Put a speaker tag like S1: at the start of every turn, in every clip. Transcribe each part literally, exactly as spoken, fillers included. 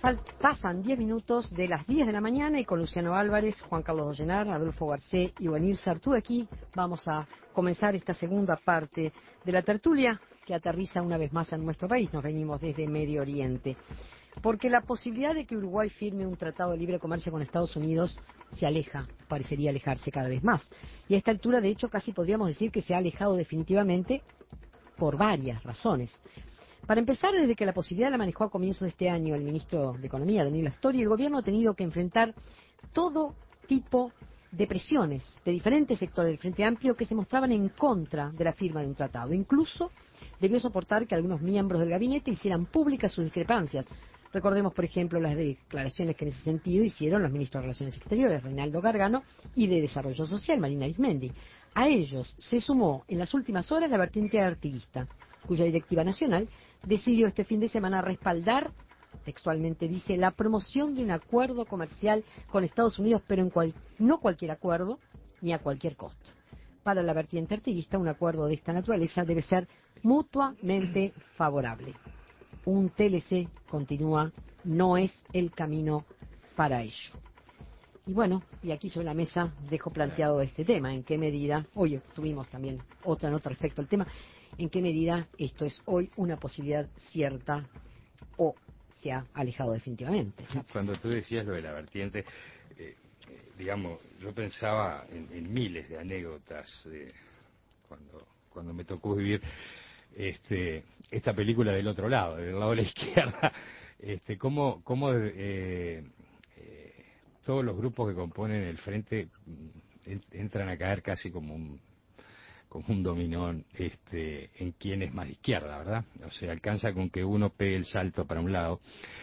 S1: Fal- pasan diez minutos de las diez de la mañana y con Luciano Álvarez, Juan Carlos Dollenar, Adolfo Garcé y Juanil Sartú aquí vamos a comenzar esta segunda parte de la tertulia que aterriza una vez más en nuestro país. Nos venimos desde Medio Oriente. Porque la posibilidad de que Uruguay firme un tratado de libre comercio con Estados Unidos se aleja, parecería alejarse cada vez más. Y a esta altura, de hecho, casi podríamos decir que se ha alejado definitivamente por varias razones. Para empezar, desde que la posibilidad la manejó a comienzos de este año el ministro de Economía, Danilo Astori, el gobierno ha tenido que enfrentar todo tipo de presiones de diferentes sectores del Frente Amplio que se mostraban en contra de la firma de un tratado. Incluso debió soportar que algunos miembros del gabinete hicieran públicas sus discrepancias. Recordemos, por ejemplo, las declaraciones que en ese sentido hicieron los ministros de Relaciones Exteriores, Reinaldo Gargano, y de Desarrollo Social, Marina Arizmendi. A ellos se sumó en las últimas horas la vertiente artiguista, cuya directiva nacional decidió este fin de semana respaldar, textualmente dice, la promoción de un acuerdo comercial con Estados Unidos, pero en cual, no cualquier acuerdo ni a cualquier costo. Para la vertiente artiguista, un acuerdo de esta naturaleza debe ser mutuamente favorable. Un T L C, continúa, no es el camino para ello. Y bueno, y aquí sobre la mesa dejo planteado este tema, en qué medida, hoy tuvimos también otra nota respecto al tema, en qué medida esto es hoy una posibilidad cierta o se ha alejado definitivamente.
S2: Cuando tú decías lo de la vertiente, eh, eh, digamos, yo pensaba en, en miles de anécdotas eh, cuando, cuando me tocó vivir este, esta película del otro lado, del lado de la izquierda, este, cómo, cómo eh, eh, todos los grupos que componen el frente mm, entran a caer casi como un como un dominó este, en quién es más de izquierda, ¿verdad? O sea, alcanza con que uno pegue el salto para un lado.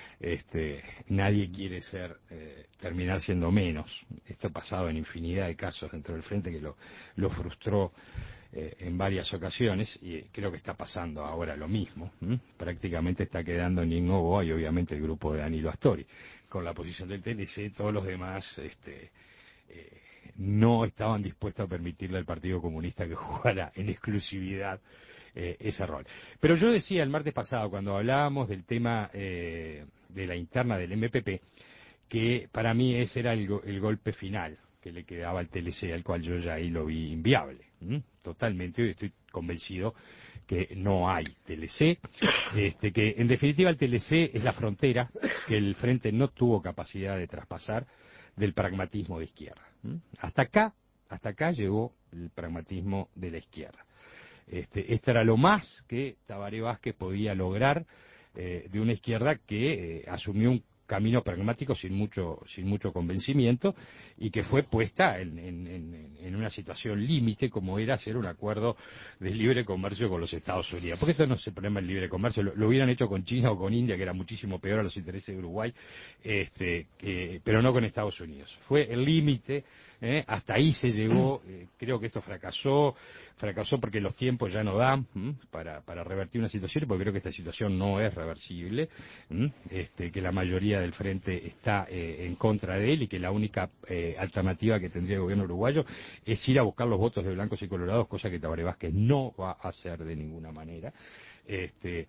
S2: Este, nadie quiere ser eh, terminar siendo menos. Esto ha pasado en infinidad de casos dentro del frente que lo, lo frustró eh, en varias ocasiones y creo que está pasando ahora lo mismo. ¿m? Prácticamente está quedando en Innovo y obviamente el grupo de Danilo Astori. Con la posición del T L C, todos los demás este, eh, no estaban dispuestos a permitirle al Partido Comunista que jugara en exclusividad eh, ese rol. Pero yo decía el martes pasado, cuando hablábamos del tema eh, de la interna del M P P, que para mí ese era el, go el golpe final que le quedaba al T L C, al cual yo ya ahí lo vi inviable. ¿m? Totalmente, hoy estoy convencido que no hay T L C, este, que en definitiva el T L C es la frontera que el Frente no tuvo capacidad de traspasar del pragmatismo de izquierda. ¿m? Hasta acá, hasta acá llegó el pragmatismo de la izquierda. Este, esto era lo más que Tabaré Vázquez podía lograr eh, de una izquierda que eh, asumió un camino pragmático sin mucho sin mucho convencimiento y que fue puesta en, en, en, en una situación límite como era hacer un acuerdo de libre comercio con los Estados Unidos. Porque esto no es el problema del libre comercio, lo, lo hubieran hecho con China o con India, que era muchísimo peor a los intereses de Uruguay, este, que, pero no con Estados Unidos. Fue el límite. ¿Eh? Hasta ahí se llegó, eh, creo que esto fracasó, fracasó porque los tiempos ya no dan para, para revertir una situación, porque creo que esta situación no es reversible, este, que la mayoría del frente está eh, en contra de él y que la única eh, alternativa que tendría el gobierno uruguayo es ir a buscar los votos de blancos y colorados, cosa que Tabaré Vázquez no va a hacer de ninguna manera. Este,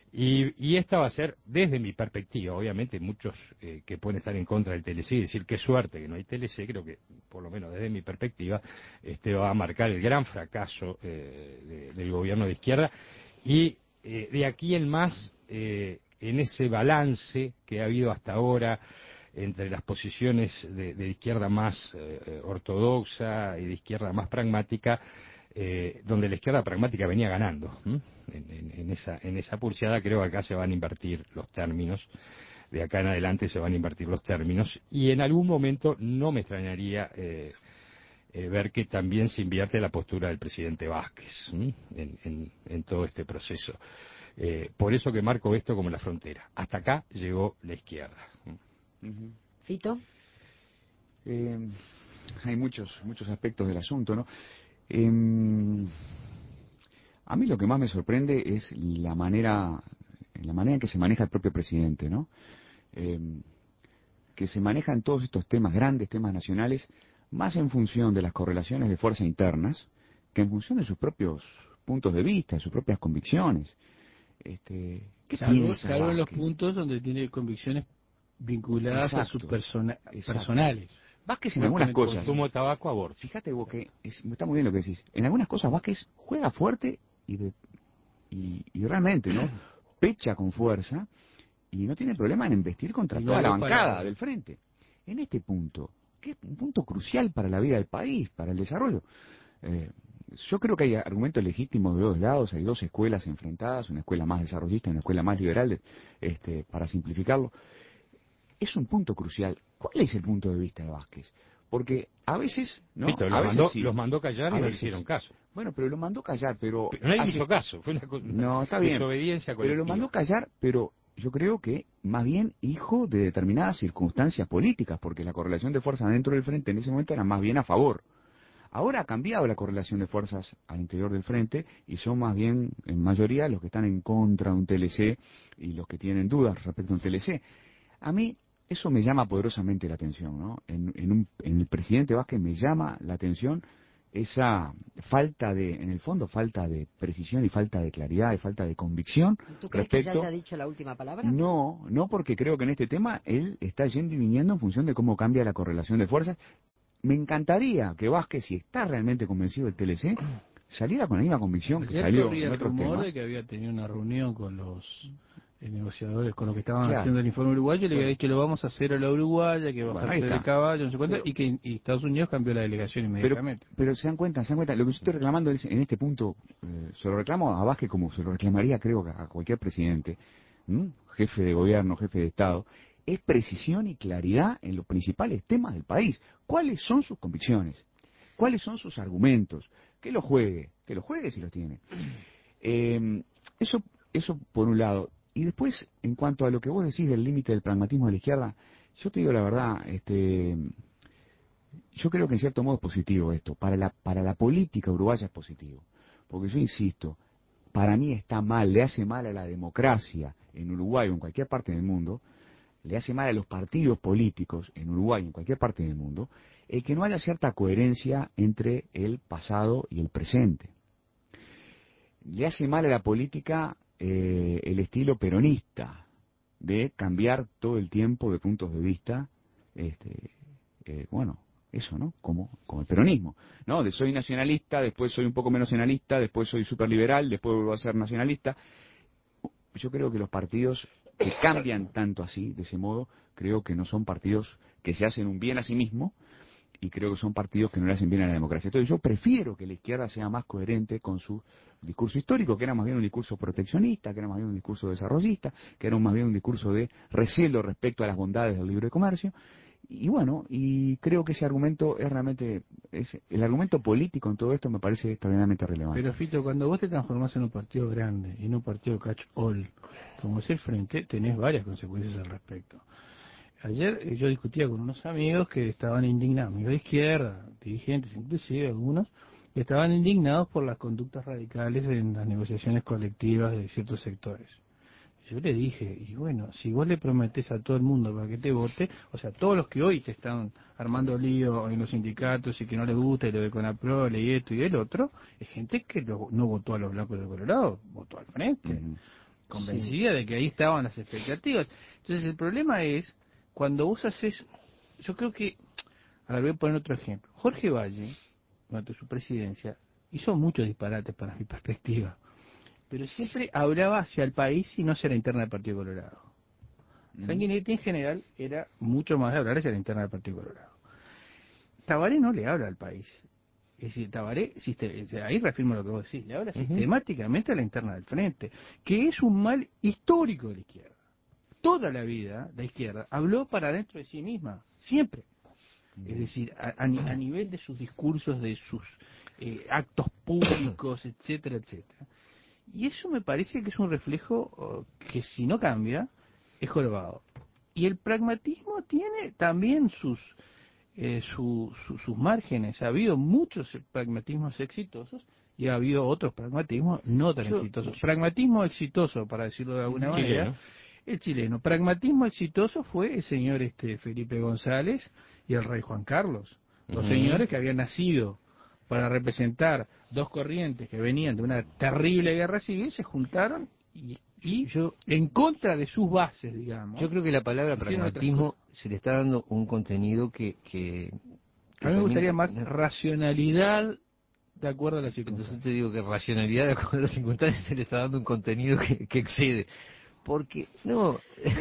S2: Y, y esta va a ser, desde mi perspectiva, obviamente muchos eh, que pueden estar en contra del T L C y decir qué suerte que no hay T L C, creo que, por lo menos desde mi perspectiva, este va a marcar el gran fracaso eh, de, del gobierno de izquierda y eh, de aquí en más, eh, en ese balance que ha habido hasta ahora entre las posiciones de, de izquierda más eh, ortodoxa y de izquierda más pragmática, Eh, donde la izquierda pragmática venía ganando en, en, en esa en esa pulseada. Creo que acá se van a invertir los términos, de acá en adelante se van a invertir los términos y en algún momento no me extrañaría eh, eh, ver que también se invierte la postura del presidente Vázquez en, en, en todo este proceso. Eh, por eso que marco esto como la frontera. Hasta acá llegó la izquierda.
S3: Uh-huh.
S1: Fito.
S3: Eh, hay muchos muchos aspectos del asunto, ¿no? Eh, a mí lo que más me sorprende es la manera, la manera en que se maneja el propio presidente, ¿no? Eh, que se manejan todos estos temas, grandes temas nacionales, más en función de las correlaciones de fuerza internas que en función de sus propios puntos de vista, de sus propias convicciones. Este, ¿Qué
S4: salvo,
S3: piensa
S4: salvo en los
S3: Vázquez?
S4: puntos donde tiene convicciones vinculadas Exacto. a sus persona Exacto. personales.
S3: Vázquez en algunas cosas...
S2: Consumo de tabaco, aborto.
S3: Fíjate vos que es, está muy bien lo que decís. En algunas cosas Vázquez juega fuerte y, de, y, y realmente, ¿no? Pecha con fuerza y no tiene problema en investir contra y toda no la bancada para... del frente. En este punto, que es un punto crucial para la vida del país, para el desarrollo. Eh, yo creo que hay argumentos legítimos de dos lados, hay dos escuelas enfrentadas, una escuela más desarrollista y una escuela más liberal, este, para simplificarlo. Es un punto crucial. ¿Cuál es el punto de vista de Vázquez? Porque a veces, ¿no?
S2: Viste,
S3: a
S2: los,
S3: veces
S2: mandó,
S3: sí.
S2: los mandó callar y no le hicieron caso.
S3: Bueno, pero lo mandó callar, pero...
S2: pero nadie
S3: hace...
S2: hizo caso, fue una,
S3: no, está bien.
S2: desobediencia colectiva.
S3: Pero lo mandó callar, pero yo creo que más bien hijo de determinadas circunstancias políticas, porque la correlación de fuerzas dentro del frente en ese momento era más bien a favor. Ahora ha cambiado la correlación de fuerzas al interior del frente y son más bien, en mayoría, los que están en contra de un T L C y los que tienen dudas respecto a un T L C. A mí eso me llama poderosamente la atención, ¿no? En, en, un, en el presidente Vázquez me llama la atención esa falta de, en el fondo, falta de precisión y falta de claridad y falta de convicción.
S1: ¿Tú crees
S3: respecto...
S1: que ya haya dicho la última palabra?
S3: No, no, porque creo que en este tema él está yendo y viniendo en función de cómo cambia la correlación de fuerzas. Me encantaría que Vázquez, si está realmente convencido del T L C, saliera con la misma convicción que salió en otros temas.
S4: De que había tenido una reunión con los eh, negociadores, con los que estaban claro. haciendo el informe uruguayo, y le había dicho, lo vamos a hacer a la uruguaya, que bajarse bueno, del caballo, no sé cuánto, pero, y que y Estados Unidos cambió la delegación inmediatamente.
S3: Pero, pero se dan cuenta, se dan cuenta, lo que yo estoy reclamando es, en este punto, eh, se lo reclamo a Vázquez como se lo reclamaría, creo, a cualquier presidente, ¿m? jefe de gobierno, jefe de Estado, es precisión y claridad en los principales temas del país. ¿Cuáles son sus convicciones? ¿Cuáles son sus argumentos? Que lo juegue, que lo juegue si los tiene. Eh, eso, eso por un lado. Y después, en cuanto a lo que vos decís del límite del pragmatismo de la izquierda, yo te digo la verdad, este, yo creo que en cierto modo es positivo esto. Para la, para la política uruguaya es positivo. Porque yo insisto, para mí está mal, le hace mal a la democracia en Uruguay o en cualquier parte del mundo, le hace mal a los partidos políticos en Uruguay y en cualquier parte del mundo, el que no haya cierta coherencia entre el pasado y el presente. Le hace mal a la política eh, el estilo peronista, de cambiar todo el tiempo de puntos de vista, este, eh, bueno, eso, ¿no? Como, como el peronismo, ¿no? De soy nacionalista, después soy un poco menos nacionalista, después soy superliberal, después vuelvo a ser nacionalista. Yo creo que los partidos que cambian tanto así, de ese modo, creo que no son partidos que se hacen un bien a sí mismo, y creo que son partidos que no le hacen bien a la democracia. Entonces yo prefiero que la izquierda sea más coherente con su discurso histórico, que era más bien un discurso proteccionista, que era más bien un discurso desarrollista, que era más bien un discurso de recelo respecto a las bondades del libre comercio. Y bueno, y creo que ese argumento es realmente, es, el argumento político en todo esto me parece extraordinariamente relevante.
S4: Pero Fito, cuando vos te transformás en un partido grande y en un partido catch-all, como es el Frente, tenés varias consecuencias al respecto. Ayer yo discutía con unos amigos que estaban indignados, amigos de izquierda, dirigentes inclusive algunos, que estaban indignados por las conductas radicales en las negociaciones colectivas de ciertos sectores. Yo le dije, y bueno, si vos le prometés a todo el mundo para que te vote, o sea, todos los que hoy te están armando lío en los sindicatos y que no les gusta y lo de Conaprole y esto y el otro, es gente que lo, no votó a los blancos de Colorado, votó al Frente, uh-huh. convencida sí. de que ahí estaban las expectativas. Entonces el problema es, cuando vos haces, yo creo que, a ver, voy a poner otro ejemplo. Jorge Valle, durante su presidencia, hizo muchos disparates para mi perspectiva, pero siempre hablaba hacia el país y no hacia la interna del Partido Colorado. Mm. Sanguinetti en general era mucho más de hablar hacia la interna del Partido Colorado. Tabaré no le habla al país. Es decir, Tabaré, ahí reafirmo lo que vos decís, le habla uh-huh. sistemáticamente a la interna del Frente, que es un mal histórico de la izquierda. Toda la vida la izquierda habló para dentro de sí misma, siempre. Uh-huh. Es decir, a, a, a nivel de sus discursos, de sus eh, actos públicos, etcétera, etcétera. Y eso me parece que es un reflejo que si no cambia, es jorobado. Y el pragmatismo tiene también sus eh, su, su, sus márgenes. Ha habido muchos pragmatismos exitosos y ha habido otros pragmatismos no tan yo, exitosos. Yo, pragmatismo exitoso, para decirlo de alguna chileno. manera, el chileno. Pragmatismo exitoso fue el señor este Felipe González y el rey Juan Carlos. Los uh-huh. señores que habían nacido para representar dos corrientes que venían de una terrible guerra civil, se juntaron y y yo en contra de sus bases, digamos.
S5: Yo creo que la palabra pragmatismo se le está dando un contenido que... que, que
S4: a mí me gustaría
S5: termina,
S4: más
S5: no,
S4: racionalidad de acuerdo a las circunstancias.
S5: Entonces te digo que racionalidad de acuerdo a las circunstancias se le está dando un contenido que, que excede. Porque, no,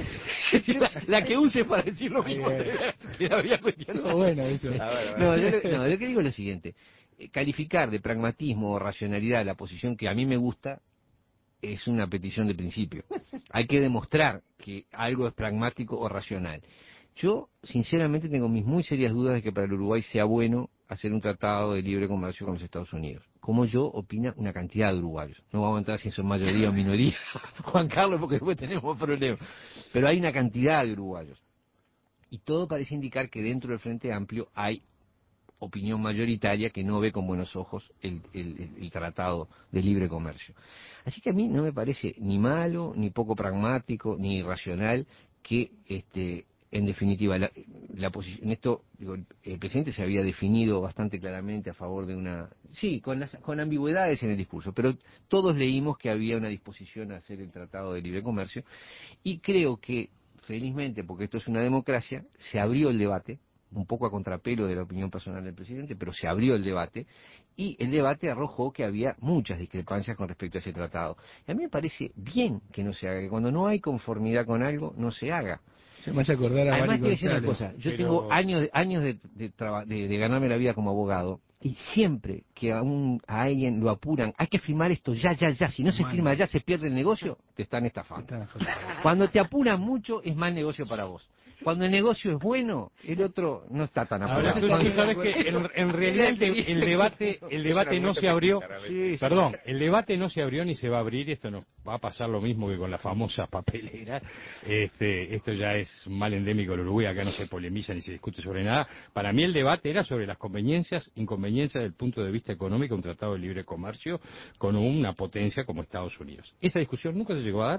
S5: la, la que use para decir lo mismo te la había cuestionado.
S4: Bueno, eso.
S5: No, yo, no, lo que digo es lo siguiente. Calificar de pragmatismo o racionalidad la posición que a mí me gusta es una petición de principio. Hay que demostrar que algo es pragmático o racional. Yo, sinceramente, tengo mis muy serias dudas de que para el Uruguay sea bueno hacer un tratado de libre comercio con los Estados Unidos. Como yo, opina una cantidad de uruguayos. No vamos a entrar si son mayoría o minoría, Juan Carlos, porque después tenemos problemas. Pero hay una cantidad de uruguayos. Y todo parece indicar que dentro del Frente Amplio hay opinión mayoritaria que no ve con buenos ojos el, el, el tratado de libre comercio. Así que a mí no me parece ni malo, ni poco pragmático, ni irracional que, este, en definitiva, la, la posición, en esto, digo, el presidente se había definido bastante claramente a favor de una, sí, con, las, con ambigüedades en el discurso, pero todos leímos que había una disposición a hacer el tratado de libre comercio, y creo que, felizmente, porque esto es una democracia, se abrió el debate, un poco a contrapelo de la opinión personal del presidente, pero se abrió el debate, y el debate arrojó que había muchas discrepancias con respecto a ese tratado. Y a mí me parece bien que no se haga, que cuando no hay conformidad con algo, no se haga.
S4: Se me hace acordar a
S5: Además,
S4: Bari
S5: te voy a decir una
S4: González.
S5: cosa, yo
S2: Pero...
S5: tengo años, de, años de, de, traba, de, de ganarme la vida como abogado, y siempre que a, un, a alguien lo apuran, hay que firmar esto ya, ya, ya, si no se
S4: Bueno.
S5: firma ya, se pierde el negocio, te están estafando. Cuando te apuran mucho, es mal negocio para vos. Cuando el negocio es bueno, el otro no está tan apurado.
S2: Ahora, tú, tú sabes que en, en realidad el, de, el debate, el debate no se abrió, sí, perdón, el debate no se abrió ni se va a abrir, esto nos va a pasar lo mismo que con la famosa papelera, este, esto ya es un mal endémico del Uruguay, acá no se polemiza ni se discute sobre nada. Para mí el debate era sobre las conveniencias, inconveniencias desde el punto de vista económico, un tratado de libre comercio con una potencia como Estados Unidos. Esa discusión nunca se llegó a dar.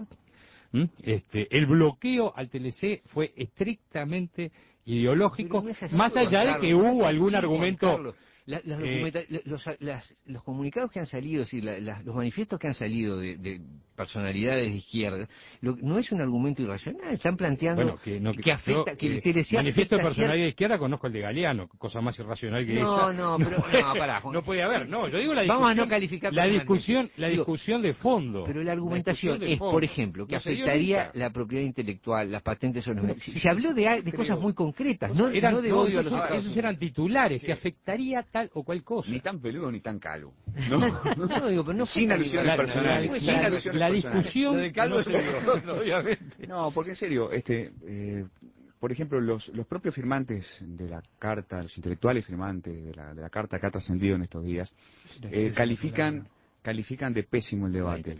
S2: Este, el bloqueo al T L C fue estrictamente ideológico,
S5: no es así,
S2: más allá
S5: Juan
S2: de
S5: Carlos,
S2: que
S5: no
S2: hubo
S5: es
S2: algún
S5: así,
S2: argumento.
S5: La, las
S2: eh,
S5: los, las, los comunicados que han salido, es decir, la, la, los manifiestos que han salido de, de personalidades de izquierda, lo, no es un argumento irracional, están planteando
S2: bueno, que, no, que,
S5: que afecta,
S2: yo,
S5: que el
S2: eh,
S5: T L C
S2: manifiesto de
S5: afecta
S2: personalidad
S5: cier...
S2: de izquierda, conozco el de Galeano, cosa más irracional que
S5: no,
S2: esa.
S5: No, pero,
S2: puede,
S5: no, pará, Juan,
S2: no puede haber, no, yo digo la discusión,
S5: vamos a no calificar
S2: la discusión, la
S5: Digo,
S2: discusión de fondo.
S5: Pero la argumentación
S2: la
S5: es,
S2: fondo.
S5: por ejemplo, que
S2: no
S5: afectaría la propiedad intelectual, las patentes sobre los... Se habló de, de cosas muy concretas, no,
S2: eran,
S5: no de
S2: no,
S5: odio
S2: esos,
S5: a los
S2: esos, esos eran titulares,
S3: sí.
S2: que afectaría tal o cual cosa.
S3: Ni tan peludo ni tan calvo. No,
S5: no digo, pero no
S3: sin alusiones
S2: la,
S3: personales.
S2: La,
S3: sin
S2: la,
S3: alusiones
S2: la
S3: personales.
S2: discusión...
S5: Lo de calvo
S2: no,
S5: se obviamente.
S3: No, porque en serio, este, eh, por ejemplo, los, los propios firmantes de la carta, los intelectuales firmantes de la, de la carta que ha trascendido en estos días, eh, califican, califican de pésimo el debate.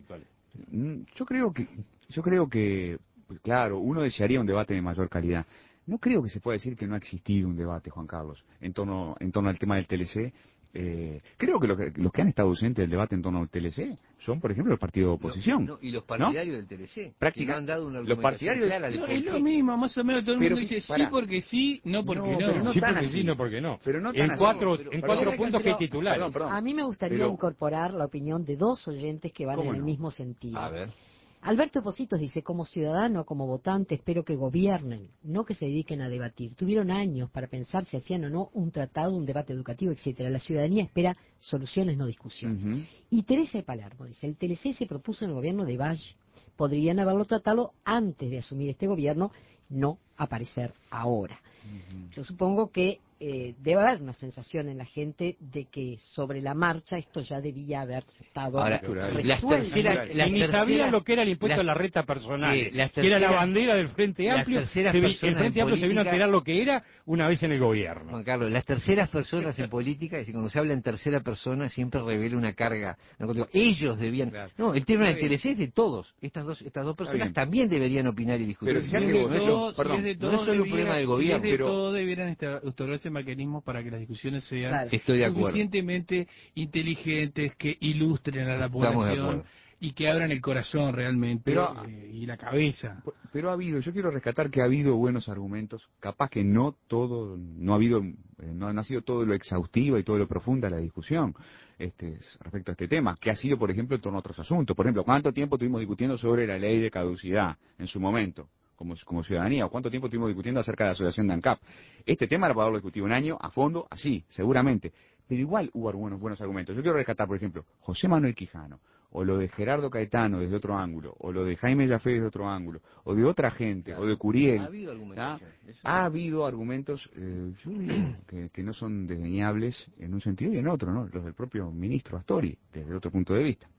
S3: Yo creo que, yo creo que, pues, claro, uno desearía un debate de mayor calidad. No creo que se pueda decir que no ha existido un debate, Juan Carlos, en torno, en torno al tema del T L C. Eh, creo que, lo que los que han estado ausentes del debate en torno al T L C son, por ejemplo, el partido de oposición.
S5: No, no, y los partidarios ¿no? del T L C.
S3: Práctica,
S5: que no han dado una
S3: los partidarios
S5: clara de
S4: no,
S5: por
S4: es
S5: qué.
S4: lo mismo, más o menos todo el
S3: pero,
S4: mundo dice
S3: para,
S4: sí porque sí, no porque
S3: no.
S4: no.
S3: Pero no
S2: sí
S3: tan
S2: porque
S3: así.
S2: sí, no porque no.
S3: Pero no
S2: en
S3: tan
S2: cuatro,
S3: así.
S2: en
S3: Pero,
S2: cuatro
S3: perdón,
S2: puntos
S3: pero,
S2: que hay titulares.
S3: Perdón, perdón.
S1: A mí me gustaría
S3: pero,
S1: incorporar la opinión de dos oyentes que van en el
S3: no?
S1: mismo sentido.
S5: A ver.
S1: Alberto Positos dice, como ciudadano, como votante, espero que gobiernen, no que se dediquen a debatir. Tuvieron años para pensar si hacían o no un tratado, un debate educativo, etcétera. La ciudadanía espera soluciones, no discusiones. Uh-huh. Y Teresa de Palermo dice, el T L C se propuso en el gobierno de Valle. Podrían haberlo tratado antes de asumir este gobierno, no aparecer ahora. Uh-huh. Yo supongo que eh, debe haber una sensación en la gente de que sobre la marcha esto ya debía haber estado
S5: ahora,
S1: resuelto.
S5: Las terceras,
S2: si
S5: las
S2: ni
S5: terceras,
S2: sabían lo que era el impuesto
S5: las,
S2: a la renta personal,
S5: sí, las
S2: que era la bandera del Frente Amplio, se vi, el Frente Amplio política, se vino a enterar lo que era una vez en el gobierno.
S5: Juan Carlos, las terceras personas en política, es decir, cuando se habla en tercera persona siempre revela una carga. No, ellos debían... Claro. No, el tema del T L C es de todos. Estas dos estas dos personas también deberían opinar y discutir.
S3: Pero si es de todo,
S5: perdón,
S4: si es de todo,
S5: no es solo
S4: debiera,
S5: un problema del gobierno.
S4: Si es de
S5: pero...
S4: todo, debieran otorgarse mecanismos para que las discusiones sean
S5: claro. Estoy de acuerdo.
S4: suficientemente inteligentes, que ilustren a la población y que abran el corazón realmente
S3: Pero,
S4: eh, y la cabeza.
S3: Pero ha habido, yo quiero rescatar que ha habido buenos argumentos, capaz que no todo, no ha habido, eh, no, no ha sido todo lo exhaustiva y todo lo profunda la discusión este, respecto a este tema, que ha sido, por ejemplo, en torno a otros asuntos. Por ejemplo, ¿cuánto tiempo estuvimos discutiendo sobre la ley de caducidad en su momento? Como, como ciudadanía, o cuánto tiempo estuvimos discutiendo acerca de la asociación de ANCAP. Este tema era para haberlo discutido un año a fondo, así, seguramente. Pero igual hubo algunos buenos argumentos. Yo quiero rescatar, por ejemplo, José Manuel Quijano, o lo de Gerardo Caetano desde otro ángulo, o lo de Jaime Yafé desde otro ángulo, o de otra gente,
S5: Claro.
S3: o de Curiel.
S5: Ha habido argumentación. Eso
S3: Ha
S5: es.
S3: habido argumentos, eh, yo digo, que, que no son desdeñables en un sentido y en otro, ¿no? Los del propio ministro Astori, desde otro punto de vista.